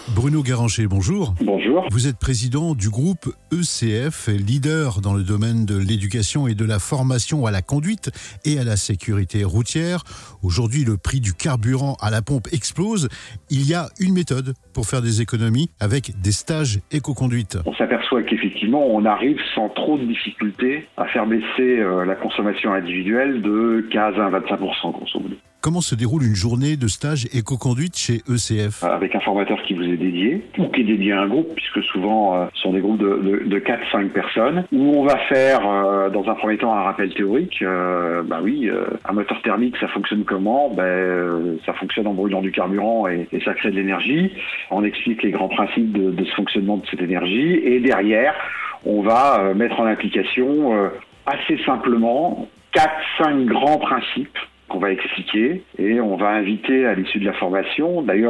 Bruno Garancher, bonjour. Bonjour. Vous êtes président du groupe ECF, leader dans le domaine de l'éducation et de la formation à la conduite et à la sécurité routière. Aujourd'hui, le prix du carburant à la pompe explose. Il y a une méthode pour faire des économies avec des stages éco-conduite. On s'aperçoit qu'effectivement, on arrive sans trop de difficultés à faire baisser la consommation individuelle de 15 à 25%, grosso modo. Comment se déroule une journée de stage éco-conduite chez ECF ? Avec un formateur qui vous est dédié, ou qui est dédié à un groupe, puisque souvent ce sont des groupes de 4-5 personnes, où on va faire dans un premier temps un rappel théorique. Un moteur thermique, ça fonctionne comment ? Ça fonctionne en brûlant du carburant et ça crée de l'énergie. On explique les grands principes de ce fonctionnement de cette énergie, et derrière, on va mettre en application assez simplement 4-5 grands principes qu'on va expliquer, et on va inviter à l'issue de la formation, d'ailleurs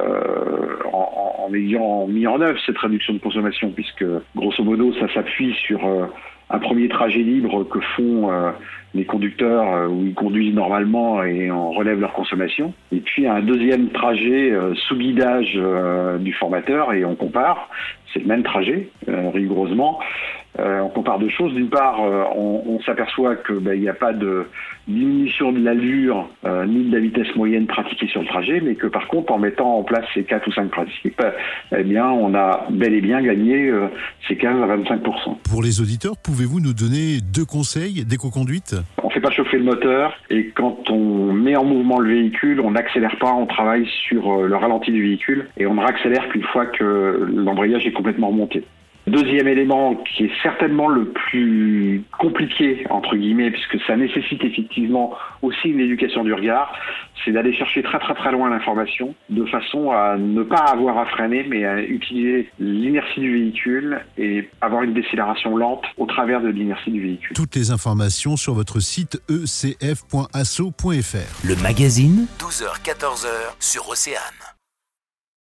en ayant mis en œuvre cette réduction de consommation, puisque grosso modo ça s'appuie sur un premier trajet libre que font les conducteurs où ils conduisent normalement et on relève leur consommation, et puis un deuxième trajet sous guidage du formateur, et on compare, c'est le même trajet rigoureusement. On compare deux choses. D'une part, on s'aperçoit que il n'y a pas de diminution de l'allure ni de la vitesse moyenne pratiquée sur le trajet, mais que par contre, en mettant en place ces 4 ou 5 principes, on a bel et bien gagné ces 15 à 25%. Pour les auditeurs, pouvez-vous nous donner 2 conseils d'éco-conduite ? On ne fait pas chauffer le moteur, et quand on met en mouvement le véhicule, on n'accélère pas, on travaille sur le ralenti du véhicule, et on ne réaccélère qu'une fois que l'embrayage est complètement remonté. Deuxième élément, qui est certainement le plus compliqué, entre guillemets, puisque ça nécessite effectivement aussi une éducation du regard, c'est d'aller chercher très très très loin l'information, de façon à ne pas avoir à freiner, mais à utiliser l'inertie du véhicule et avoir une décélération lente au travers de l'inertie du véhicule. Toutes les informations sur votre site ecf.asso.fr. Le magazine, 12h-14h sur Océane.